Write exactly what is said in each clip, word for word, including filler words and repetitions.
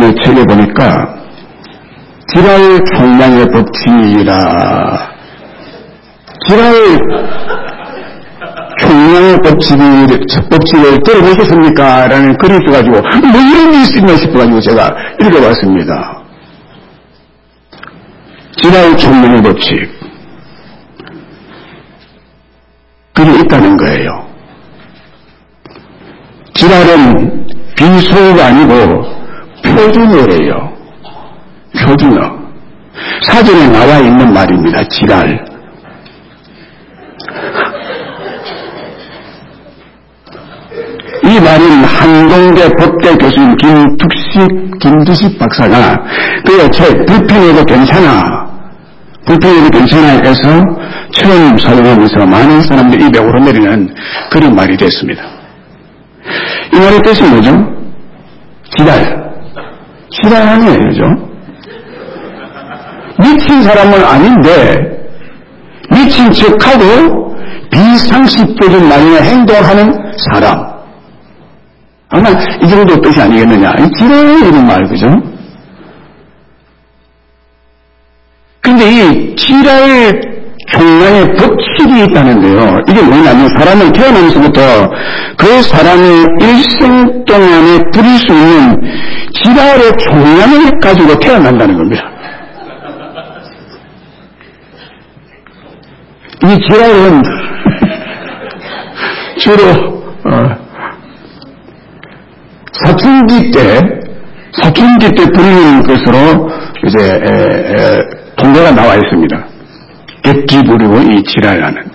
목사님의 책에 보니까 지랄 총량의 법칙이라, 지랄 총량의 법칙을, 법칙을 들어보셨습니까? 라는 글이 있어가지고, 뭐 이런 게 있나 싶어가지고 제가 읽어봤습니다. 지랄 총량의 법칙. 글이 있다는 거예요. 지랄은 비소가 아니고 표준어예요. 표준어. 사전에 나와 있는 말입니다. 지랄. 이 말은 한동대 법대 교수님 김득식, 김두식 박사가 그의 책 불편해도 괜찮아, 불편해도 괜찮아 해서 처음 사용하면서 많은 사람들이 입에 오르내리는 그런 말이 됐습니다. 이 말의 뜻이 뭐죠? 지랄. 지랄하는 얘기죠. 미친 사람은 아닌데 미친 척하고 비상식적인 말이나 행동하는 사람. 아마 이 정도 뜻이 아니겠느냐. 이 지랄이라는 말, 그죠? 근데 이 지랄 총량의 법칙이 있다는데요. 이게 뭐냐면 사람은 태어나면서부터 그 사람의 일생 동안에 부릴 수 있는 지랄의 총량을 가지고 태어난다는 겁니다. 이 지랄은 주로 어, 사춘기 때 사춘기 때 부리는 것으로 이제 에, 에, 통계가 나와 있습니다. 객기 부리고 이 지랄하는.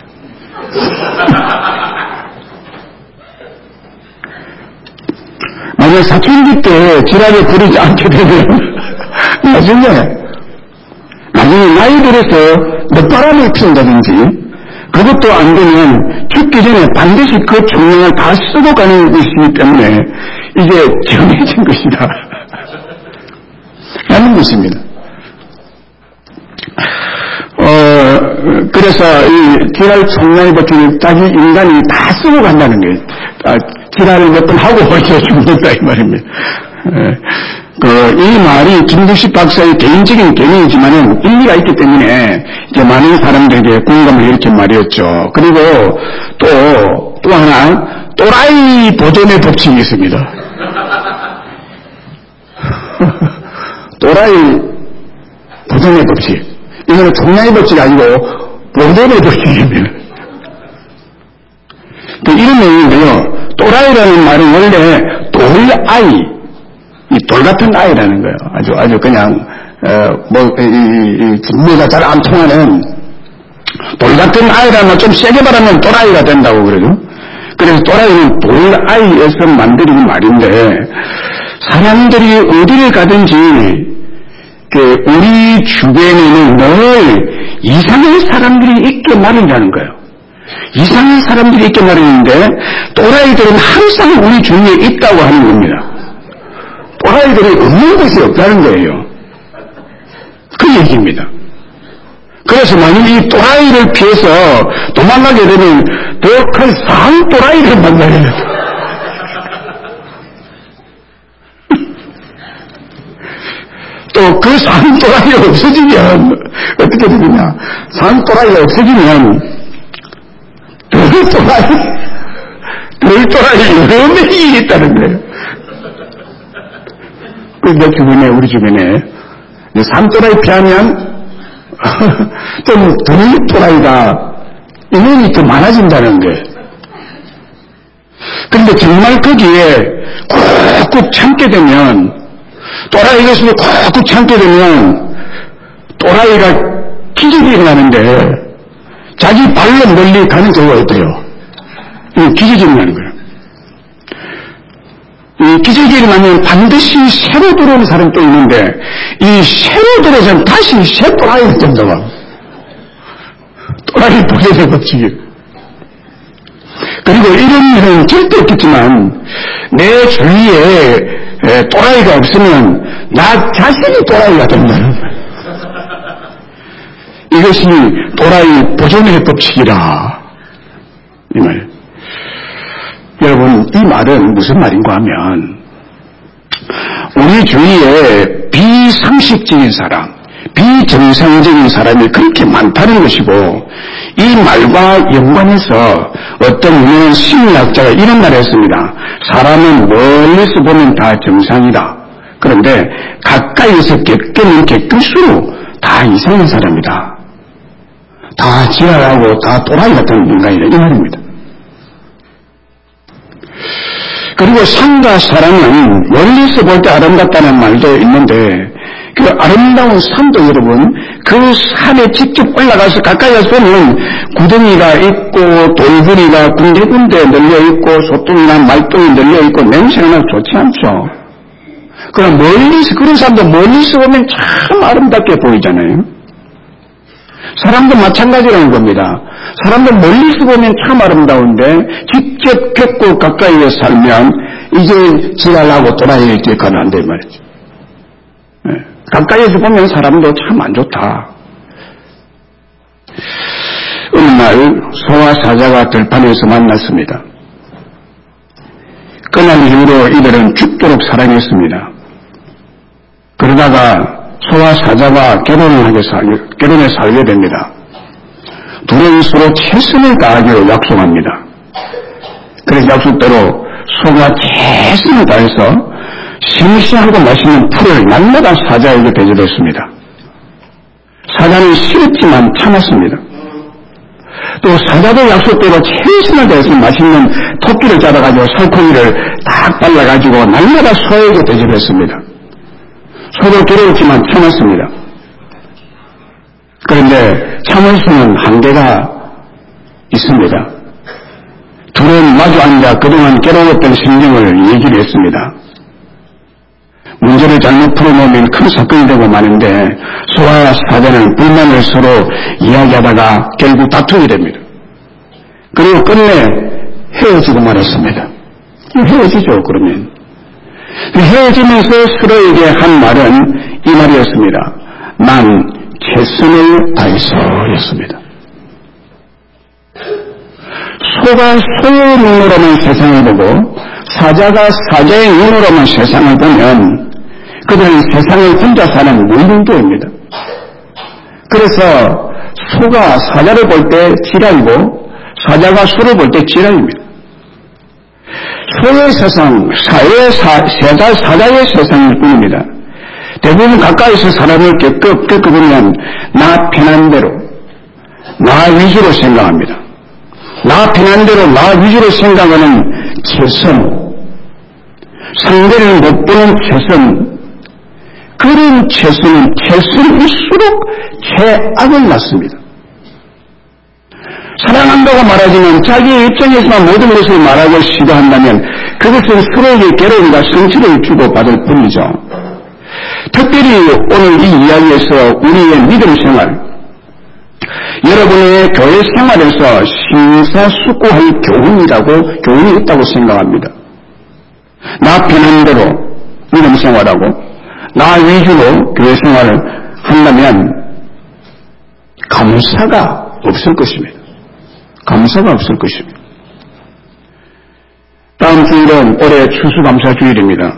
만약 사춘기 때 지랄을 부리지 않게 되면 나중에 나중에 나이 들어서 늦바람을 피운다든지 그것도 안 되면 죽기 전에 반드시 그 총량을 다 쓰고 가는 것이기 때문에 이게 정해진 것이다 라는 것입니다. 어, 그래서 이 지랄 총량의 법칙을 자기 인간이 다 쓰고 간다는 거예요. 아, 지랄을 몇 번 하고 이제 죽는다 이 말입니다. 예. 그, 이 말이 김두식 박사의 개인적인 견해이지만은 일리가 있기 때문에 이제 많은 사람들에게 공감을 일으킨 말이었죠. 그리고 또, 또 하나, 또라이 보존의 법칙이 있습니다. 또라이 보존의 법칙. 이거는 총량의 법칙이 아니고 보존의 법칙입니다. 그 이런 내용인데요. 또라이라는 말은 원래 돌아이, 이 돌 같은 아이라는 거예요. 아주, 아주 그냥, 어, 뭐, 이, 이, 분모가 잘 안 통하는 돌 같은 아이라는 말 좀 세게 말하면 또라이가 된다고 그러죠. 그래서 또라이는 돌아이에서 만들어진 말인데, 사람들이 어디를 가든지, 그, 우리 주변에는 늘 이상한 사람들이 있게 마련이라는 거예요. 이상한 사람들이 있게 마련인데, 또라이들은 항상 우리 주위에 있다고 하는 겁니다. 또라이들이 없는 것이 없다는 거예요. 그 얘기입니다. 그래서 만약 이 또라이를 피해서 도망가게 되면 더 큰 상 또라이를 만나게 돼요. 또 그 상 또라이가 없어지면 어떻게 되느냐. 상 또라이가 없어지면 덜 또라이, 덜 또라이 여러 명이 있다는 거예요. 내 주변에, 우리 주변에, 삼또라이 피하면, 좀 덜 또라이가 인원이 더 많아진다는 거예요. 그런데 정말 거기에 꾹꾹 참게 되면, 또라이 것으로 꾹꾹 참게 되면, 또라이가 기적이 일어나는데, 자기 발로 멀리 가는 경우가 있대요. 이거 기적이 일어나는 거예요. 이 기적이 일어나면 반드시 새로 들어오는 사람이 또 있는데 이 새로 들어오면 다시 새 또라이가 된다고 합니다. 또라이 보존의 법칙이. 그리고 이런 일은 절대 없겠지만 내 주위에 또라이가 없으면 나 자신이 또라이가 된다는 거예요. 이것이 또라이 보존의 법칙이라 이 말. 여러분, 이 말은 무슨 말인가 하면 우리 주위에 비상식적인 사람, 비정상적인 사람이 그렇게 많다는 것이고, 이 말과 연관해서 어떤 유명한 심리학자가 이런 말을 했습니다. 사람은 멀리서 보면 다 정상이다. 그런데 가까이에서 겪으면 겪을수록 다 이상한 사람이다. 다 지랄하고 다 또라이 같은 인간이다. 이 말입니다. 그리고 산과 사람은 멀리서 볼 때 아름답다는 말도 있는데, 그 아름다운 산도 여러분, 그 산에 직접 올라가서 가까이 가서 보면 구덩이가 있고 돌부리가 군데군데 널려있고 소똥이나 말똥이 널려있고 냄새가 나고 좋지 않죠. 그럼 멀리서, 그런 사람도 멀리서 보면 참 아름답게 보이잖아요. 사람도 마찬가지라는 겁니다. 사람도 멀리서 보면 참 아름다운데 직접 겪고 가까이에 살면 이제 지랄하고 또라이 이렇게 가면 안 돼 말이죠. 네. 가까이에서 보면 사람도 참 안 좋다. 어느 날 소와 사자가 들판에서 만났습니다. 그날 이후로 이들은 죽도록 사랑했습니다. 그러다가 소와 사자가 결혼을 하게 살게, 결혼에 살게 됩니다. 둘은 서로 최선을 다하기로 약속합니다. 그래서 약속대로 소가 최선을 다해서 싱싱하고 맛있는 풀을 날마다 사자에게 대접했습니다. 사자는 싫었지만 참았습니다. 또 사자도 약속대로 최선을 다해서 맛있는 토끼를 잡아가지고 살코기를 딱 발라가지고 날마다 소에게 대접했습니다. 소도 괴로웠지만 참았습니다. 그런데 참을 수는 한계가 있습니다. 둘은 마주 앉아 그동안 괴로웠던 심정을 얘기를 했습니다. 문제를 잘못 풀어놓으면 큰 사건이 되고 마는데 소와 사자는 불만을 서로 이야기하다가 결국 다투게 됩니다. 그리고 끝내 헤어지고 말았습니다. 헤어지죠, 그러면. 헤어지면서 서로에게 한 말은 이 말이었습니다. 난 최선을 다해서 였습니다. 소가 소의 눈으로만 세상을 보고 사자가 사자의 눈으로만 세상을 보면 그들은 세상을 혼자 사는 물들도입니다. 그래서 소가 사자를 볼 때 지랄이고 사자가 소를 볼 때 지랄입니다. 소의 세상, 사의 사, 사자, 사자의 세상일 뿐입니다. 대부분 가까이서 사람을 겪어, 겪어보면 나 편한 대로, 나 위주로 생각합니다. 나 편한 대로 나 위주로 생각하는 최선, 상대를 못 보는 최선, 그런 최선은 최선일수록 최악을 낳습니다. 사랑한다고 말하지만 자기의 입장에서만 모든 것을 말하고 시도한다면 그것은 서로에게 괴로움과 상처를 주고받을 뿐이죠. 특별히 오늘 이 이야기에서 우리의 믿음 생활, 여러분의 교회 생활에서 심사숙고할 교훈이라고, 교훈이 있다고 생각합니다. 나 편한 대로 믿음 생활하고 나 위주로 교회 생활을 한다면 감사가 없을 것입니다. 감사가 없을 것입니다. 다음 주일은 올해 추수감사주일입니다.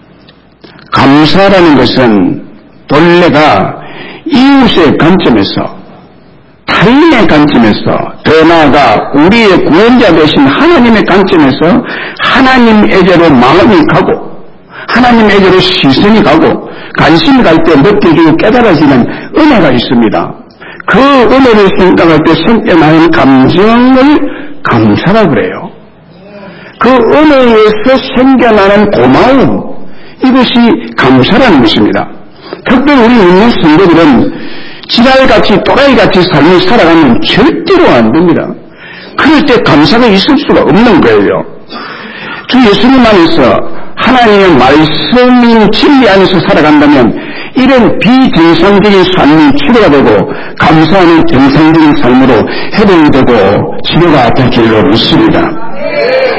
감사라는 것은 본래가 이웃의 관점에서, 타인의 관점에서, 더 나아가 우리의 구원자 되신 하나님의 관점에서 하나님에게로 마음이 가고 하나님에게로 시선이 가고 관심이 갈 때 느껴지고 깨달아지는 은혜가 있습니다. 그 은혜를 생각할 때 생겨나는 감정을 감사라 그래요. 그 은혜에서 생겨나는 고마움, 이것이 감사라는 것입니다. 특별히 우리 믿는 성도들은 지랄같이 또라이같이 삶을 살아가면 절대로 안 됩니다. 그럴 때 감사가 있을 수가 없는 거예요. 주 예수님 안에서 하나님의 말씀인 진리 안에서 살아간다면 이런 비정상적인 삶이 치료가 되고 감사하는 정상적인 삶으로 회복이 되고 치료가 될 줄로 믿습니다.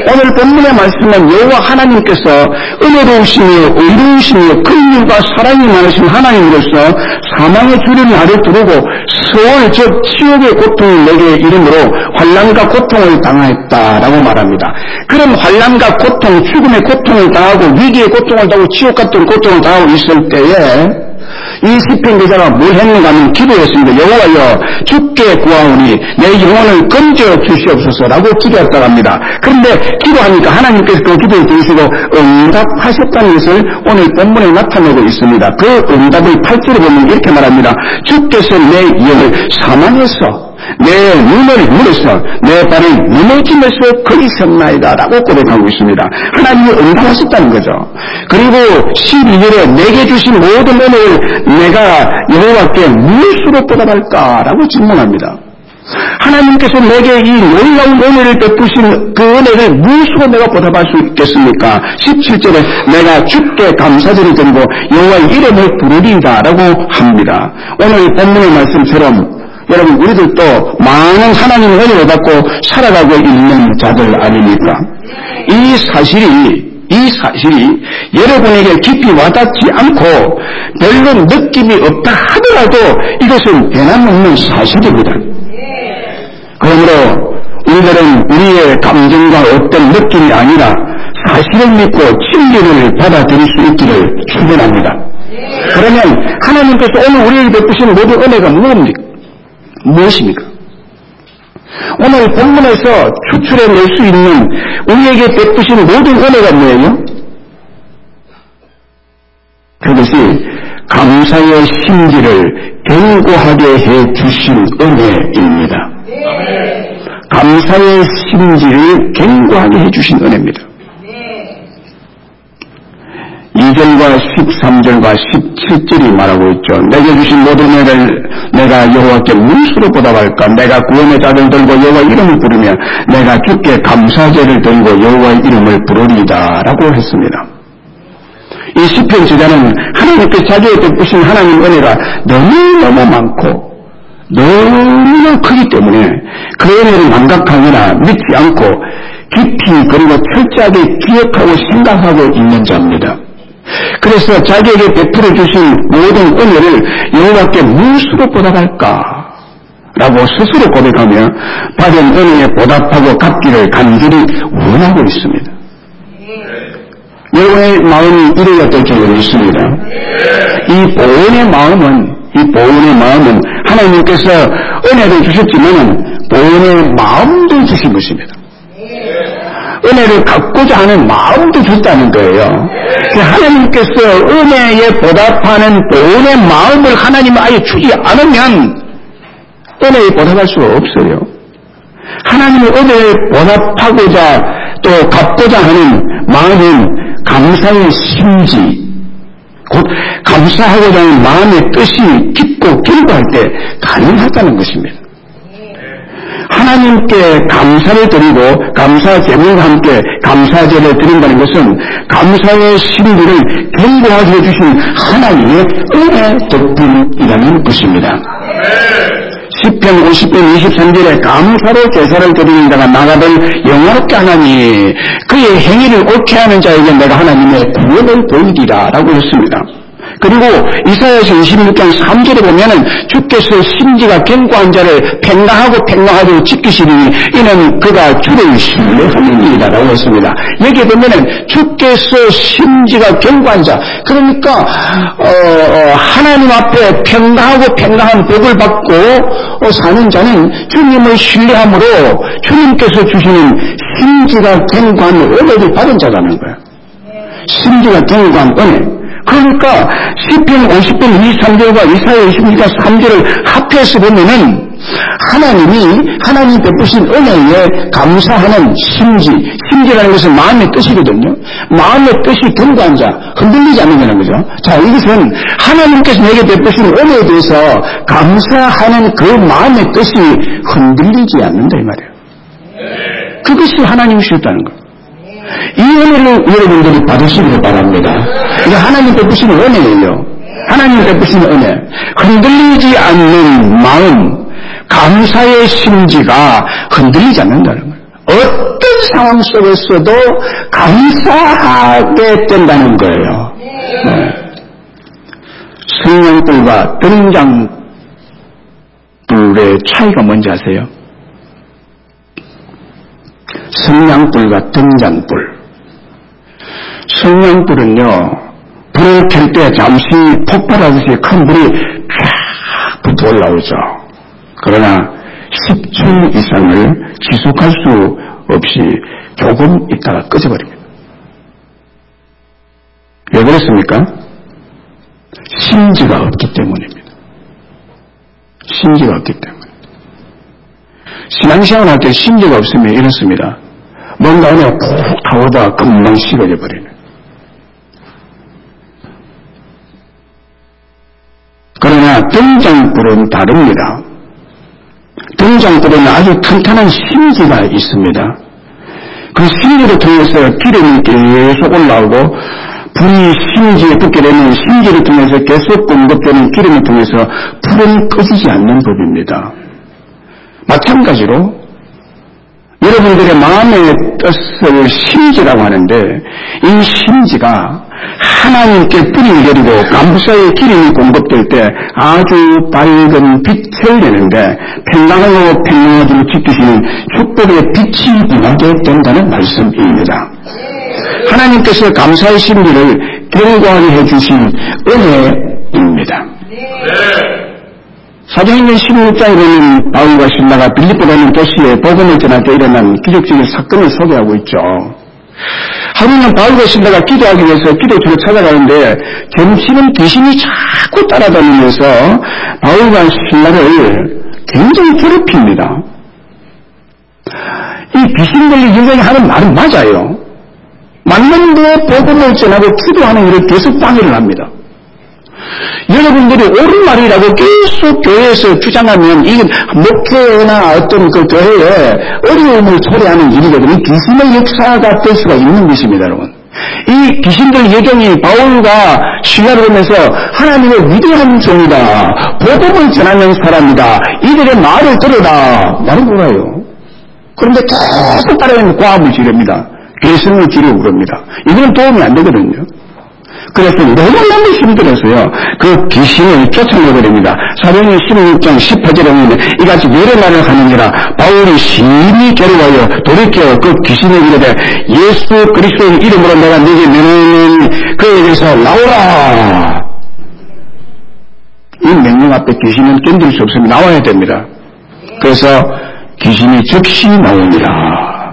오늘 본문의 말씀은 여호와 하나님께서 은혜로우시며 의로우시며 긍휼과 사랑이 많으신 하나님으로서 사망의 주를 나를 두르고 수월 즉 지옥의 고통을 내게 이름으로 환난과 고통을 당하였다라고 말합니다. 그런 환난과 고통, 죽음의 고통을 당하고 위기의 고통을 당하고 지옥 같은 고통을 당하고 있을 때에 이 시편 기자가 뭘 했는가 하면 기도했습니다. 여호와여 주께 구하오니 내 영혼을 건져 주시옵소서라고 기도했다고 합니다. 그런데 기도하니까 하나님께서 그 기도를 들으시고 응답하셨다는 것을 오늘 본문에 나타내고 있습니다. 그 응답을 팔 절에 보면 이렇게 말합니다. 주께서 내 영을 사망에서 내 눈을 물어서 내 발을 무너짐에서 거리셨나이다 라고 고백하고 있습니다. 하나님이 응답하셨다는 거죠. 그리고 십이 절에 내게 주신 모든 은혜를 내가 여호와께 무엇으로 보답할까 라고 질문합니다. 하나님께서 내게 이 놀라운 은혜를 베푸신 그 은혜를 무엇으로 내가 보답할 수 있겠습니까? 십칠 절에 내가 주께 감사절을 드리고 여호와의 이름을 부르리이다 라고 합니다. 오늘 본문의 말씀처럼 여러분 우리들도 많은 하나님의 은혜를 받고 살아가고 있는 자들 아닙니까? 이 사실이 이 사실이 여러분에게 깊이 와닿지 않고 별로 느낌이 없다 하더라도 이것은 변함없는 사실입니다. 그러므로 우리들은 우리의 감정과 어떤 느낌이 아니라 사실을 믿고 진리를 받아들일 수 있기를 축원합니다. 그러면 하나님께서 오늘 우리에게 베푸신 모든 은혜가 뭡니까? 무엇입니까? 오늘 본문에서 추출해낼 수 있는 우리에게 베푸신 모든 은혜가 뭐예요? 그것이 감사의 심지를 견고하게 해주신 은혜입니다. 감사의 심지를 견고하게 해주신 은혜입니다. 이 절과 십삼 절과 십칠 절이 말하고 있죠. 내게 주신 모든 은혜를 내가 여호와께 무엇으로 보답할까? 내가 구원의 자를 들고 여호와 이름을 부르며 내가 주께 감사제를 들고 여호와의 이름을 부르리이다 라고 했습니다. 이 시편 저자는 하나님께 자기의 베푸신 하나님 은혜가 너무너무 많고 너무나 크기 때문에 그 은혜를 망각하거나 믿지 않고 깊이 그리고 철저하게 기억하고 생각하고 있는 자입니다. 그래서 자기에게 베풀어 주신 모든 은혜를 여호와께 무엇으로 보답할까? 라고 스스로 고백하며 받은 은혜에 보답하고 갚기를 간절히 원하고 있습니다. 여러분의 마음이 이래야 될 줄로 믿습니다. 이 보온의 마음은 이 보온의 마음은 하나님께서 은혜를 주셨지만 보온의 마음도 주신 것입니다. 은혜를 갖고자 하는 마음도 줬다는 거예요. 하나님께서 은혜에 보답하는 보온의 마음을 하나님은 아예 주지 않으면 은혜에 보답할 수가 없어요. 하나님의 은혜에 보답하고자 또 갚고자 하는 마음은 감사의 심지, 곧 감사하고자 하는 마음의 뜻이 깊고 견고할 때 가능하다는 것입니다. 하나님께 감사를 드리고 감사 제물과 함께 감사제를 드린다는 것은 감사의 심리를 견고하게 해주신 하나님의 은혜 덕분이라는 것입니다. 시편 오십 편 이십삼 절에 감사로 제사를 드리는 자가 나가들 영화롭게 하나니 그의 행위를 옳게 하는 자에게 내가 하나님의 구원을 보이리라 라고 했습니다. 그리고 이사야서 이십육 장 삼 절에 보면은 주께서 심지가 견고한 자를 평강하고 평강하도록 지키시니 이는 그가 주를 신뢰함이니이다 라고 했습니다. 여기에 보면은 주께서 심지가 견고한 자, 그러니까 어, 어, 하나님 앞에 평강하고 평강한 복을 받고 어, 사는 자는 주님을 신뢰함으로 주님께서 주시는 심지가 견고한 은혜를 받은 자라는 거예요. 심지가 견고한 은혜. 그러니까 시편 오십 편 이십삼 절과 이사야 이십육 장 삼 절을 합해서 보면은 하나님이 하나님 베푸신 은혜에 감사하는 심지, 심지라는 것은 마음의 뜻이거든요. 마음의 뜻이 견고한 자, 흔들리지 않는다는 거죠. 자, 이것은 하나님께서 내게 베푸신 은혜에 대해서 감사하는 그 마음의 뜻이 흔들리지 않는다 이 말이에요. 그것이 하나님이 주셨다는 거예요. 이 은혜를 여러분들이 받으시기를 바랍니다. 이게 하나님 베푸시는 은혜예요. 하나님 베푸시는 은혜. 흔들리지 않는 마음, 감사의 심지가 흔들리지 않는다는 거예요. 어떤 상황 속에서도 감사하게 된다는 거예요. 네. 성냥불과 등잔불의 차이가 뭔지 아세요? 성냥불과 등잔불. 성냥불은요, 불을 켤 때 잠시 폭발하듯이 큰 불이 쫙 붙어 올라오죠. 그러나 십 초 이상을 지속할 수 없이 조금 있다가 꺼져버립니다. 왜 그렇습니까? 심지가 없기 때문입니다. 심지가 없기 때문에. 신앙생활 할 때 심지가 없으면 이렇습니다. 뭔가 안에 푹 타오다 금방 식어져 버리는. 그러나 등잔불은 다릅니다. 등잔불에는 아주 탄탄한 심지가 있습니다. 그 심지를 통해서 기름이 계속 올라오고 불이 심지에 붙게 되면 심지를 통해서 계속 공급되는 기름을 통해서 불은 꺼지지 않는 법입니다. 마찬가지로 여러분들의 마음의 뜻을 심지라고 하는데 이 심지가 하나님께 뿌리를 내리고 감사의 기름이 공급될 때 아주 밝은 빛을 내는데 평강하고 평강하기를 지키시는 축복의 빛이 임하게 된다는 말씀입니다. 하나님께서 감사의 심지를 결과해 주신 은혜입니다. 사도행전 십육 장에 보면 바울과 실라가 빌립보라는 도시에 복음을 전할 때 일어난 기적적인 사건을 소개하고 있죠. 하루는 바울과 실라가 기도하기 위해서 기도처를 찾아가는데 점치는 귀신이 자꾸 따라다니면서 바울과 실라를 굉장히 괴롭힙니다. 이 귀신들이 굉장히 하는 말은 맞아요. 맞는데 복음을 전하고 기도하는 일을 계속 방해를 합니다. 여러분들이 옳은 말이라고 계속 교회에서 주장하면 이건 목회나 어떤 그 교회에 어려움을 초래하는 일이거든요. 귀신의 역사가 될 수가 있는 것입니다, 여러분. 이 귀신들 예경이 바울과 실라를 보면서 하나님의 위대한 종이다, 복음을 전하는 사람이다, 이들의 말을 들으라 말을 몰라요. 그런데 계속 따라가면 과음을 지릅니다. 괴성을 지르고 그럽니다. 이거는 도움이 안 되거든요. 그래서 너무너무 힘들어서요, 그 귀신을 쫓아내버립니다. 사도행전 십육 장 십팔 절에 보면 이같이 여러 날을 하느니라 바울이 심히 괴로워하여 돌이켜 그 귀신을 이르되 예수 그리스도의 이름으로 내가 네게 명하는 그에게서 나오라. 이 명령 앞에 귀신은 견딜 수 없으면 나와야 됩니다. 그래서 귀신이 즉시 나옵니다.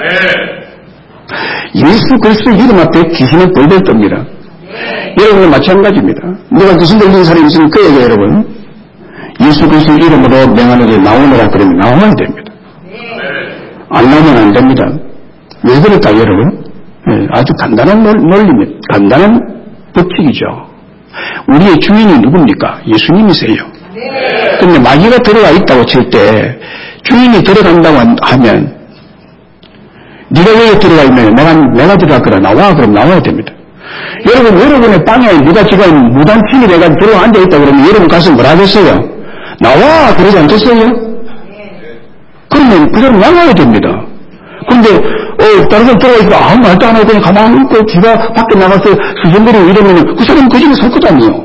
예수 그리스도의 이름 앞에 귀신은 벌벌 떱니다. 여러분은 마찬가지입니다. 누가 귀신 들린 사람이 있으면 그에게 여러분 예수 그리스도 이름으로 명하는데 나오느라 그러면 나와야 됩니다. 안 나오면 안 됩니다. 왜 그럴까 여러분? 네, 아주 간단한 논리입니다. 간단한 법칙이죠. 우리의 주인이 누굽니까? 예수님이세요. 그런데 마귀가 들어가 있다고 칠 때 주인이 들어간다고 하면 네가 왜 들어가 있냐? 내가 내가 들어갔거라. 나와. 그럼 나와야 됩니다. 여러분, 여러분의 방에 누가 지금 무단 침입해가지고 들어가 앉아있다 그러면 여러분 가서 뭐라 하겠어요? 나와! 그러지 않겠어요? 그러면 그 사람 나가야 됩니다. 근데, 어, 다른 사람 들어가 있으면 아무 말도 안 하고 그냥 가만히 있고 지가 밖에 나가서 수정거리고 이러면 그 사람 그 집에 살 것 아니에요.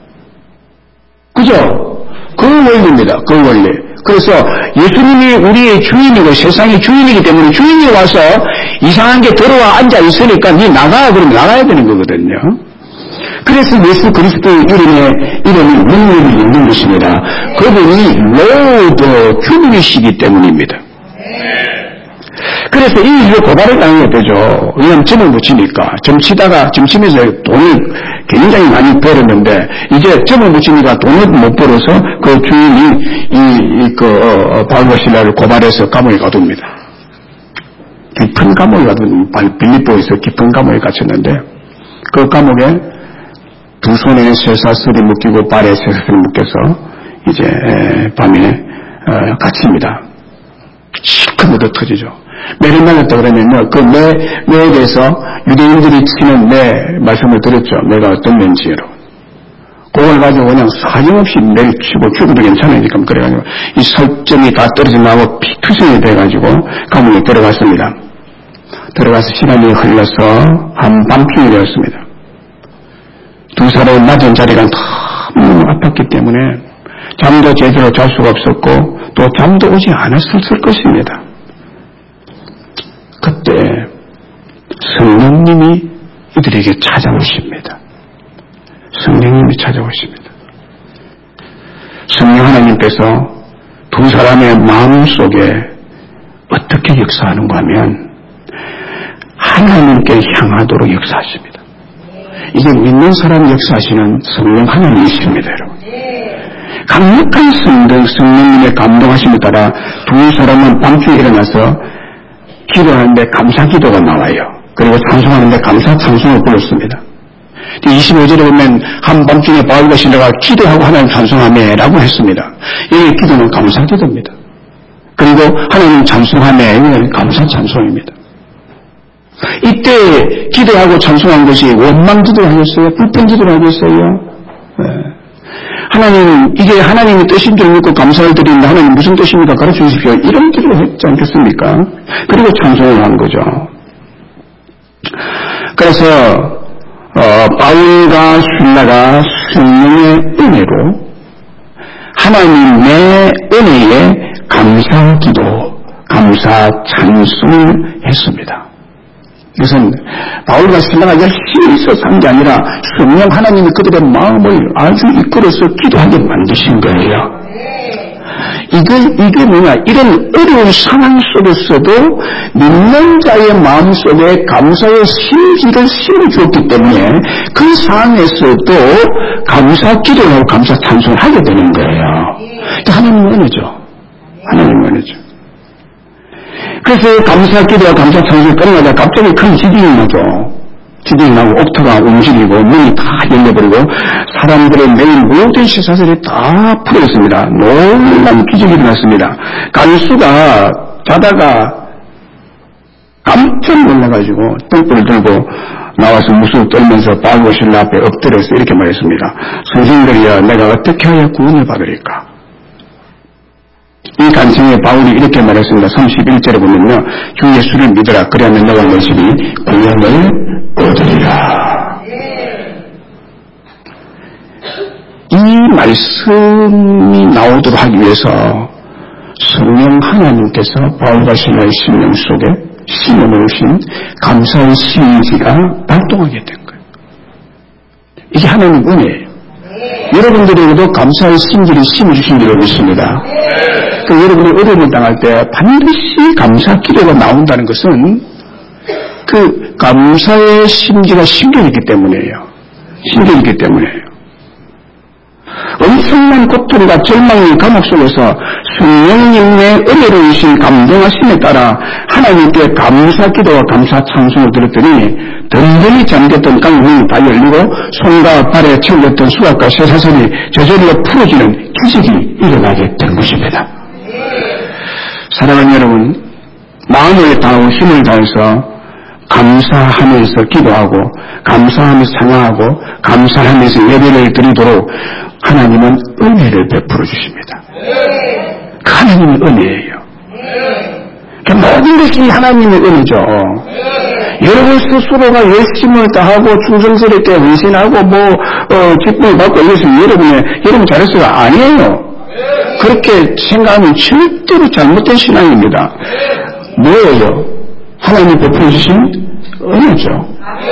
그죠? 그 원리입니다. 그 원리. 그래서 예수님이 우리의 주인이고 세상의 주인이기 때문에 주인이 와서 이상한 게 들어와 앉아 있으니까 니 나가 그러면 나가야 되는 거거든요. 그래서 예수 그리스도의 이름에 이름이 능력이 있는 것입니다. 그분이 로드 큐브이시기 때문입니다. 그래서 이 일로 고발을 당하게 되죠. 왜냐하면 점을 붙이니까 점 치다가 점 치면서 돈을 굉장히 많이 벌었는데 이제 점을 붙이니까 돈을 못 벌어서 그 주인이 이 그 어, 바울과 실라를 고발해서 감옥에 가둡니다. 깊은 감옥에 가둔 빌립보에서 깊은 감옥에 갇혔는데 그 감옥에 두 손에 쇠사슬이 묶이고 발에 쇠사슬이 묶여서 이제 밤에 어, 갇힙니다. 실컷 묻어 터지죠. 매를 맞았다 그러면요, 그 매, 매에 대해서 유대인들이 치는 매 말씀을 드렸죠. 매가 어떤 매인지 여러분. 그걸 가지고 그냥 사정없이 매를 치고 죽어도 괜찮으니까 그래가지고 이 설정이 다 떨어져 나고 피투성이 돼가지고 감옥에 들어갔습니다. 들어가서 시간이 흘러서 한밤중이 되었습니다. 두 사람의 맞은 자리가 너무 아팠기 때문에 잠도 제대로 잘 수가 없었고 또 잠도 오지 않았을 것입니다. 그때 성령님이 이들에게 찾아오십니다. 성령님이 찾아오십니다. 성령 하나님께서 두 사람의 마음속에 어떻게 역사하는가 하면 하나님께 향하도록 역사하십니다. 이제 믿는 사람 역사하시는 성령 하나님이십니다, 여러분. 강력한 성령, 성령님의 감동하심에 따라 두 사람은 밤중에 일어나서 기도하는데 감사 기도가 나와요. 그리고 찬송하는데 감사 찬송을 불렀습니다. 이십오 절에 보면 한밤중에 바울과 실라가 기도하고 하나님 찬송하며 라고 했습니다. 이 기도는 감사 기도입니다. 그리고 하나님 찬송하며 이건 감사 찬송입니다. 이때 기도하고 찬송한 것이 원망 기도하겠어요? 불평 기도하겠어요? 네. 하나님, 이게 하나님의 뜻인 줄 믿고 감사를 드리는데 하나님 무슨 뜻입니까? 가르쳐 주십시오. 이런 기도를 했지 않겠습니까? 그리고 찬송을 한 거죠. 그래서 어, 바울과 실라가 성령의 은혜로 하나님의 은혜에 감사 기도, 감사 찬송을 했습니다. 이것은 바울과 실라가 열심히 있어서 한 게 아니라 성령 하나님이 그들의 마음을 아주 이끌어서 기도하게 만드신 거예요. 이게, 이게 뭐냐, 이런 어려운 상황 속에서도 믿는 자의 마음속에 감사의 심지를 심어주었기 때문에 그 상황에서도 감사 기도를 하고 감사 찬송을 하게 되는 거예요. 하나님의 은혜죠. 하나님의 은혜죠. 그래서 감사 기도와 감사 찬송이 끝나자 갑자기 큰 지진이 나죠. 지진이 나고 옥토가 움직이고 문이 다 열려버리고 사람들의 매일 모든 시사들이 다 풀어졌습니다. 놀라운 기적이 일어났습니다. 간수가 자다가 깜짝 놀라가지고 똥불을 들고 나와서 무술 떨면서 바울과 실라 앞에 엎드려서 이렇게 말했습니다. 선생님들이여, 내가 어떻게 하여 구원을 받으리까? 이 간증에 바울이 이렇게 말했습니다. 삼십일 절에 보면요, 주 예수를 믿으라. 그리하면 너와 내 집이 구원을 얻으리라. 이 말씀이 나오도록 하기 위해서 성령 하나님께서 바울과 실라의 심령 속에 심어놓으신 감사의 심지가 발동하게 된 거예요. 이게 하나님 은혜예요. 여러분들에게도 감사의 심지를 심어주신 줄로 믿습니다. 그 여러분이 어려움을 당할 때 반드시 감사 기도가 나온다는 것은 그 감사의 심지가 심겨있기 때문이에요. 심겨있기 때문이에요. 엄청난 고통과 절망의 감옥 속에서 성령님의 은혜로 주신 감동하심에 따라 하나님께 감사 기도와 감사 찬송을 드렸더니 든든히 잠겼던 강문이 다 열리고 손과 발에 채울렸던 수갑과 쇠사슬이 저절로 풀어지는 기적이 일어나게 된 것입니다. 사랑하는 여러분, 마음을 다하고 힘을 다해서 감사하면서 기도하고 감사하면서 찬양하고 감사하면서 예배를 드리도록 하나님은 은혜를 베풀어 주십니다. 그 하나님의 은혜예요. 그 모든 것이 하나님의 은혜죠. 여러분 스스로가 열심을 다하고 충성스럽게 헌신하고 뭐 어, 기쁨을 받고 이것은 여러분의 여러분 잘했어요? 아니에요. 그렇게 생각하면 절대로 잘못된 신앙입니다. 뭐예요? 하나님 베풀어 주신 은혜죠.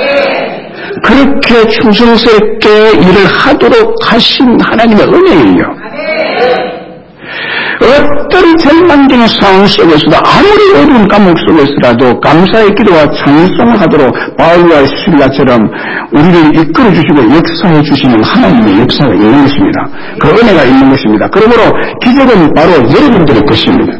그렇게 충성스럽게 일을 하도록 하신 하나님의 은혜예요. 어떤 절망적인 상황 속에서도 아무리 어려운 감옥 속에서라도 감사의 기도와 찬송을 하도록 바울과 실라처럼 우리를 이끌어 주시고 역사해 주시는 하나님의 역사가 있는 것입니다. 그 은혜가 있는 것입니다. 그러므로 기적은 바로 여러분들의 것입니다.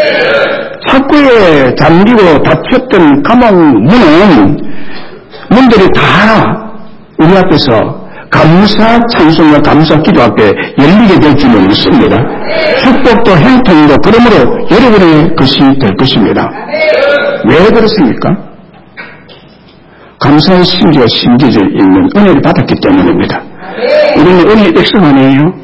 착고에 잠기고 닫혔던 감옥 문은 문들이 다 우리 앞에서 감사 찬송과 감사 기도 앞에 열리게 될 줄은 믿습니다. 축복도 행통도 그러므로 여러분의 것이 될 것입니다. 왜 그렇습니까? 감사의 심지가 심겨져 있는 은혜를 받았기 때문입니다. 우리는 은혜의 백성 아니에요?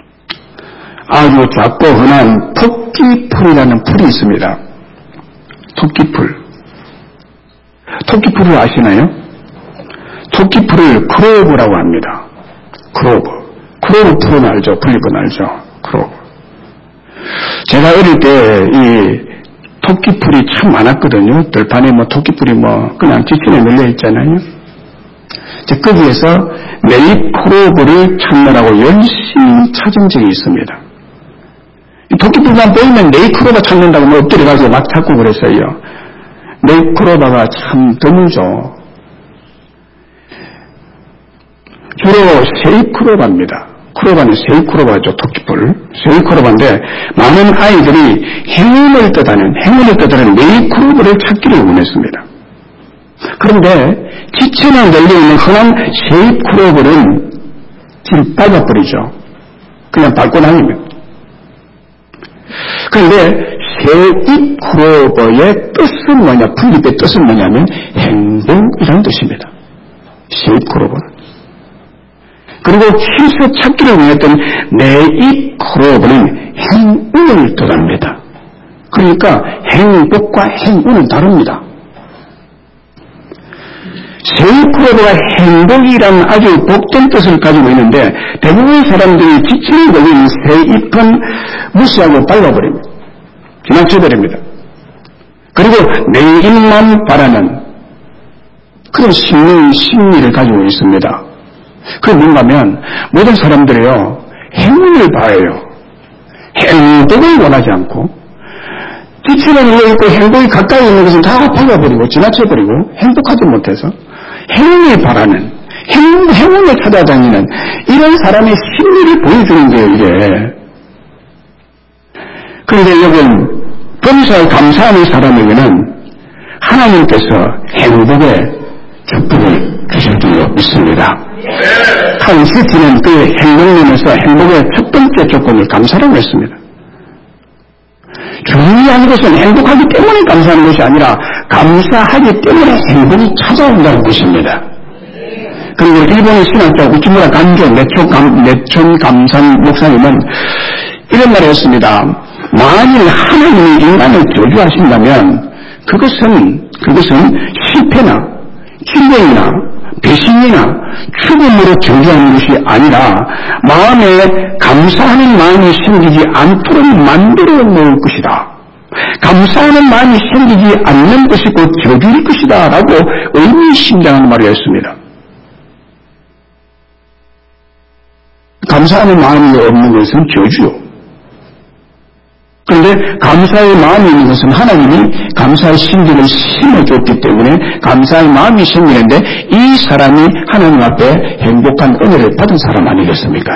아주 작고 흔한 토끼풀이라는 풀이 있습니다. 토끼풀. 토끼풀을 아시나요? 토끼풀을 크로브라고 합니다. 크로브. 크로브 풀은 알죠? 풀잎은 알죠? 크로브. 제가 어릴 때 이 토끼풀이 참 많았거든요. 들판에 뭐 토끼풀이 뭐 그냥 지천에 널려 있잖아요. 거기에서 네잎크로브를 찾느라고 열심히 찾은 적이 있습니다. 토끼풀만 보이면 네잎크로버 찾는다고 뭐 엎드려가지고 막 찾고 그랬어요. 네잎크로버가 참 드물죠. 주로 세잎크로버입니다. 크로바는 세잎크로바죠. 토끼풀. 세잎크로바인데 많은 아이들이 행운을 뜻하는 행운을 뜻하는 네잎크로버를 찾기를 원했습니다. 그런데 지천에 널려있는 흔한 세잎크로버는 지금 밟아버리죠. 그냥 밟고 다닙니다. 그런데 세잎크로버의 뜻은 뭐냐, 풀잎의 뜻은 뭐냐면 행복이라는 뜻입니다. 세잎크로버는. 그리고 힘써 찾기를 원했던 네잎크로버는 행운을 뜻합니다. 그러니까 행복과 행운은 다릅니다. 세잎크로버가 행복이라는 아주 복된 뜻을 가지고 있는데 대부분의 사람들이 지침을 걸리는 세잎은 무시하고 밟아버립니다. 지나쳐버립니다. 그리고 네잎만 바라는 그런 심리, 심리를 가지고 있습니다. 그게 뭔가면 모든 사람들이요 행운을 바라요. 행복을 원하지 않고 지침에 눌려있고 행복이 가까이 있는 것은 다 밟아버리고 지나쳐버리고 행복하지 못해서 행운을 바라는 행, 행운을 찾아다니는 이런 사람의 심리를 보여주는 거예요. 이게. 그런데 여러분 범사에 감사하는 사람에게는 하나님께서 행복의 축복을 주실 줄 믿습니다. 칸시티는 그 행복론에서 행복의 첫 번째 조건이 감사라고 했습니다. 중요한 것은 행복하기 때문에 감사하는 것이 아니라 감사하기 때문에 행복이 찾아온다는 것입니다. 그리고 일본의 신학자 우치무라 간조 내촌 감산 목사님은 이런 말을 했습니다. 만일 하나님이 인간을 저주하신다면 그것은 그것은 실패나 질병이나 배신이나 죽음으로 저주하는 것이 아니라 마음에 감사하는 마음이 생기지 않도록 만들어 놓을 것이다. 감사하는 마음이 생기지 않는 것이 곧 저주일 것이다 라고 의미심장한 말을 했습니다. 감사하는 마음이 없는 것은 저주요. 그런데 감사의 마음이 있는 것은 하나님이 감사의 심기를 심어줬기 때문에 감사의 마음이 생기는데 이 사람이 하나님 앞에 행복한 은혜를 받은 사람 아니겠습니까?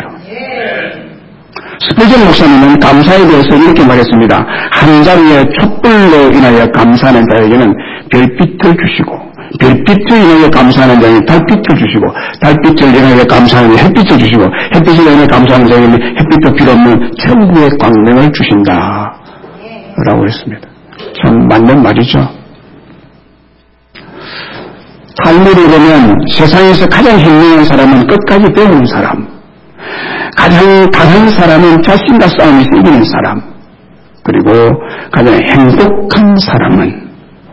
스페셜 목사님은 감사에 대해서 이렇게 말했습니다. 한 자루의 촛불로 인하여 감사하는 자에게는 별빛을 주시고 별빛을 인하여 감사하는 자에게는 달빛을 주시고 달빛을 인하여 감사하는 자에게는 햇빛을 주시고 햇빛을 인하여 감사하는 자에게는 햇빛도 필요 없는 천국의 광명을 주신다 라고 했습니다. 참 맞는 말이죠. 탈무드에 보면 세상에서 가장 현명한 사람은 끝까지 배우는 사람, 가장 강한 사람은 자신과 싸움에서 이기는 사람, 그리고 가장 행복한 사람은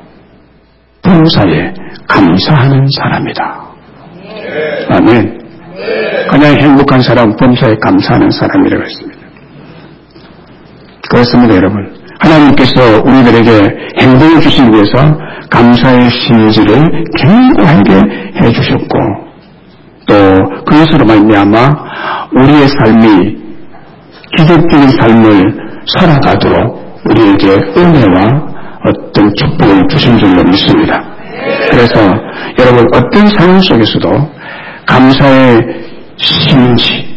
범사에 감사하는 사람이다. 아멘. 가장 행복한 사람은 범사에 감사하는 사람이라고 했습니다. 그렇습니다, 여러분. 하나님께서 우리들에게 행복을 주시기 위해서 감사의 심지를 견고하게 해주셨고 또 그것으로 말미암아 우리의 삶이 기적적인 삶을 살아가도록 우리에게 은혜와 어떤 축복을 주신 줄로 믿습니다. 그래서 여러분 어떤 상황 속에서도 감사의 심지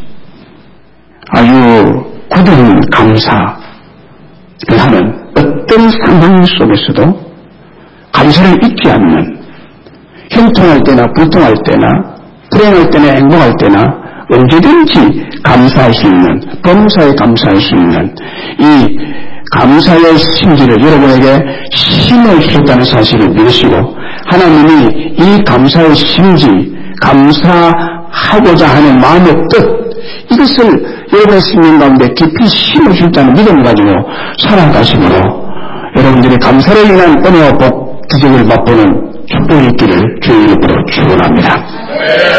아주 굳은 감사 그 하는 어떤 상황 속에서도 감사를 잊지 않는 형통할 때나 불통할 때나 불행할 때나 행복할 때나 언제든지 감사할 수 있는 범사에 감사할 수 있는 이 감사의 심지를 여러분에게 심어 주셨다는 사실을 믿으시고 하나님이 이 감사의 심지 감사하고자 하는 마음의 뜻 이것을 여러분의 생명 가운데 깊이 심어 주셨다는 믿음을 가지고 살아가심으로 여러분들이 감사로 인한 은혜와 복, 기적을 맛보는 축복이 있기를 주의 이름으로 축원합니다.